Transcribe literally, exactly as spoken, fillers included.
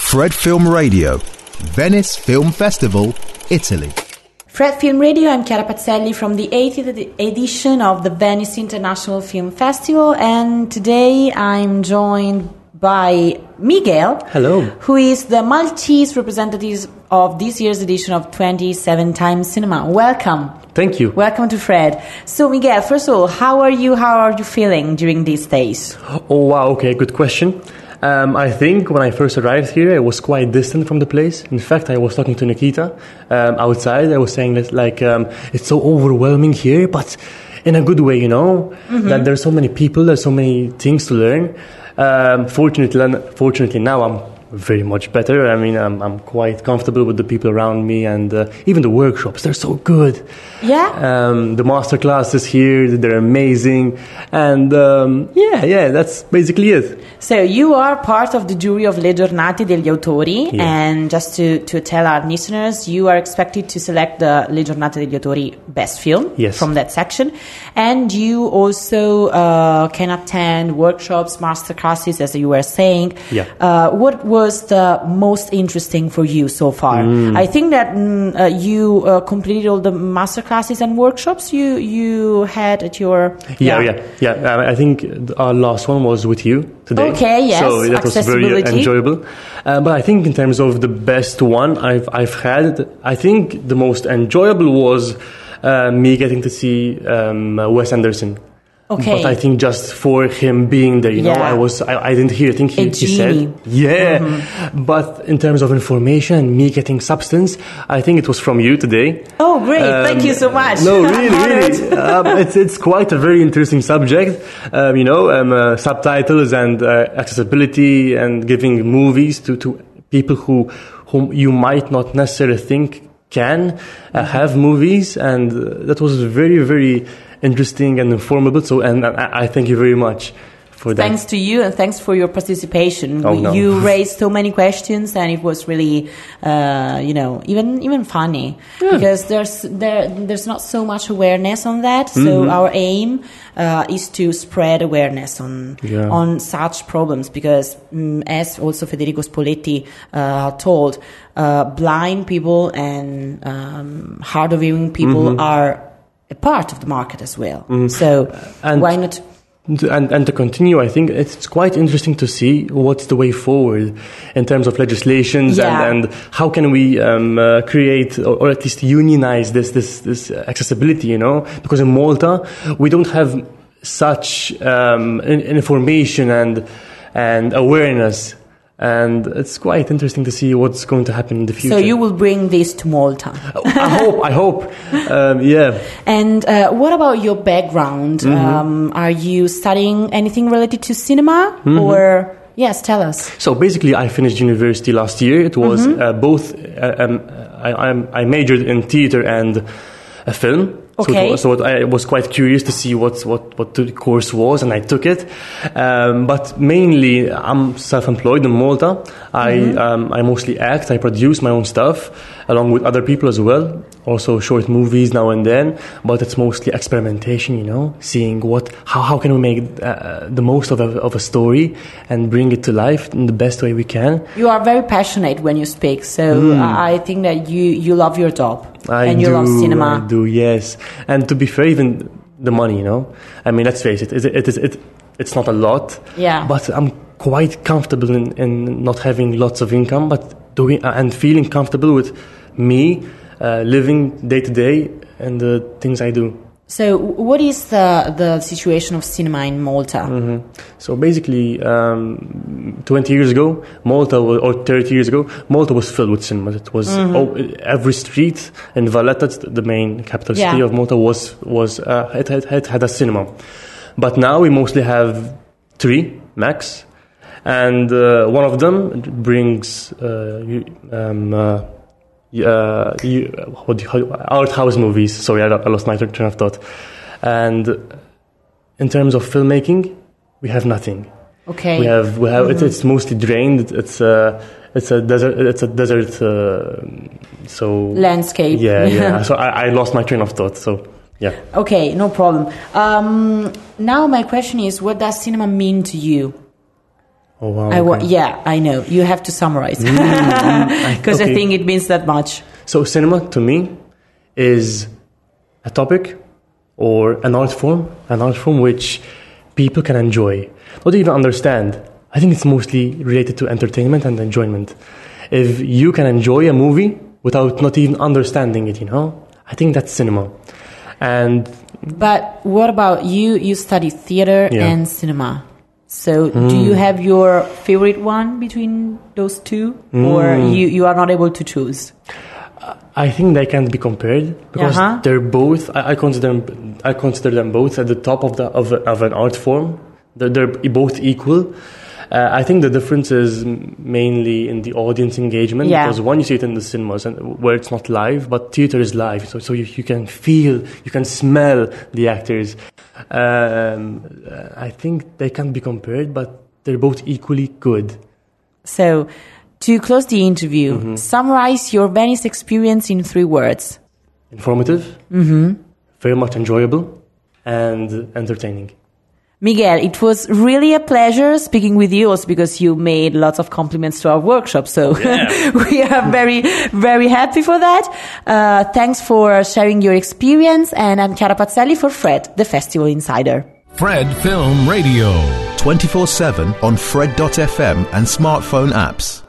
Fred Film Radio, Venice Film Festival, Italy. Fred Film Radio, I'm Chiara Pazzelli from the eightieth edition of the Venice International Film Festival, and today I'm joined by Miguel. Hello. Who is the Maltese representative of this year's edition of twenty-seven Times Cinema. Welcome. Thank you. Welcome to Fred. So, Miguel, first of all, how are you? How are you feeling during these days? Oh, wow. Okay, good question. Um, I think when I first arrived here, I was quite distant from the place. In fact, I was talking to Nikita um, outside. I was saying that, like, um, it's so overwhelming here, but in a good way, you know, mm-hmm. that there's so many people, there's so many things to learn. Um, fortunately, fortunately now I'm very much better. I mean, I'm, I'm quite comfortable with the people around me, and uh, even the workshops, they're so good. Yeah. Um, the master classes here, they're amazing. And um, yeah, yeah, that's basically it. So you are part of the jury of Le Giornate degli Autori, yeah. and just to, to tell our listeners, you are expected to select the Le Giornate degli Autori best film yes. from that section. And you also uh, can attend workshops, master classes, as you were saying. Yeah. Uh, what was the most interesting for you so far? Mm. I think that mm, uh, you uh, completed all the master classes and workshops you you had at your... Yeah, yeah, yeah. yeah. I think our last one was with you today. Okay, yes. So that was very enjoyable. Uh, but I think in terms of the best one I've I've had, I think the most enjoyable was uh, me getting to see um, Wes Anderson. Okay. But I think just for him being there, you yeah. know, I was I, I didn't hear. I think he, he said, yeah. Mm-hmm. But in terms of information and me getting substance, I think it was from you today. Oh, great! Um, Thank you so much. No, really, really. um, it's it's quite a very interesting subject. Um, you know, um, uh, subtitles and uh, accessibility and giving movies to, to people who whom you might not necessarily think can uh, have movies, and uh, that was very, very interesting and informative. So, and I, I thank you very much for that. Thanks to you, and thanks for your participation. Oh, no. You raised so many questions, and it was really, uh, you know, even even funny yeah. because there's there there's not so much awareness on that. So mm-hmm. our aim uh, is to spread awareness on yeah. on such problems, because um, as also Federico Spoletti uh, told, uh, blind people and um, hard of hearing people mm-hmm. are a part of the market as well. Mm. So and why not? And, and to continue, I think it's quite interesting to see what's the way forward in terms of legislations yeah. and, and how can we um, uh, create or, or at least unionize this, this, this accessibility, you know? Because in Malta, we don't have such um, information and, and awareness. And it's quite interesting to see what's going to happen in the future. So you will bring this to Malta? I hope, I hope. Um, yeah. And uh, what about your background? Mm-hmm. Um, are you studying anything related to cinema? Mm-hmm. Or, yes, tell us. So basically, I finished university last year. It was mm-hmm. uh, both, uh, um, I, I'm, I majored in theater and uh, film. Okay. So, it, so I was quite curious to see what what what the course was, and I took it. Um, but mainly, I'm self-employed in Malta. I mm-hmm. um, I mostly act. I produce my own stuff along with other people as well. Also short movies now and then. But it's mostly experimentation, you know, seeing what how how can we make uh, the most of a, of a story and bring it to life in the best way we can. You are very passionate when you speak, so mm. I think that you you love your job. I and do, you love cinema. I do, yes. And to be fair, even the money, you know. I mean, let's face it, it, it, it, it it's not a lot. Yeah. But I'm quite comfortable in, in not having lots of income, but doing uh, and feeling comfortable with me uh, living day to day and the things I do. So, what is the the situation of cinema in Malta? Mm-hmm. So basically, um, twenty years ago, Malta was, or thirty years ago, Malta was filled with cinemas. It was mm-hmm. oh, every street in Valletta, the main capital yeah. city of Malta, was was uh, it, had, it had a cinema. But now we mostly have three max, and uh, one of them brings. Uh, um, uh, Uh, you, what do you, art house movies. Sorry, I, I lost my train of thought. And in terms of filmmaking, we have nothing. Okay. We have we have mm-hmm. it, it's mostly drained. It's a it's a desert. It's a desert. Uh, so landscape. Yeah, yeah. So I, I lost my train of thought. So yeah. Okay, no problem. Um, now my question is, what does cinema mean to you? Oh, wow. I wa- okay. yeah, I know. You have to summarize. Because mm, I, okay. I think it means that much. So cinema, to me, is a topic or an art form, an art form which people can enjoy, not even understand. I think it's mostly related to entertainment and enjoyment. If you can enjoy a movie without not even understanding it, you know, I think that's cinema. And But what about you? You study theater Yeah. and cinema. So do you have your favorite one between those two? Or you, you are not able to choose? I think they can't be compared because Uh-huh. they're both. I, I consider them. I consider them both at the top of the of, a, of an art form. They're, they're both equal. Uh, I think the difference is mainly in the audience engagement. Yeah. Because one, you see it in the cinemas and where it's not live, but theater is live, so so you, you can feel, you can smell the actors. Um, I think they can't be compared, but they're both equally good. So to close the interview, Mm-hmm. summarize your Venice experience in three words. Informative, mm-hmm. very much enjoyable, and entertaining. Miguel, it was really a pleasure speaking with you, also because you made lots of compliments to our workshop. So Yeah. we are very, very happy for that. Uh, thanks for sharing your experience. And I'm Chiara Pazzelli for Fred, the Festival Insider. Fred Film Radio. twenty-four seven on Fred dot f m and smartphone apps.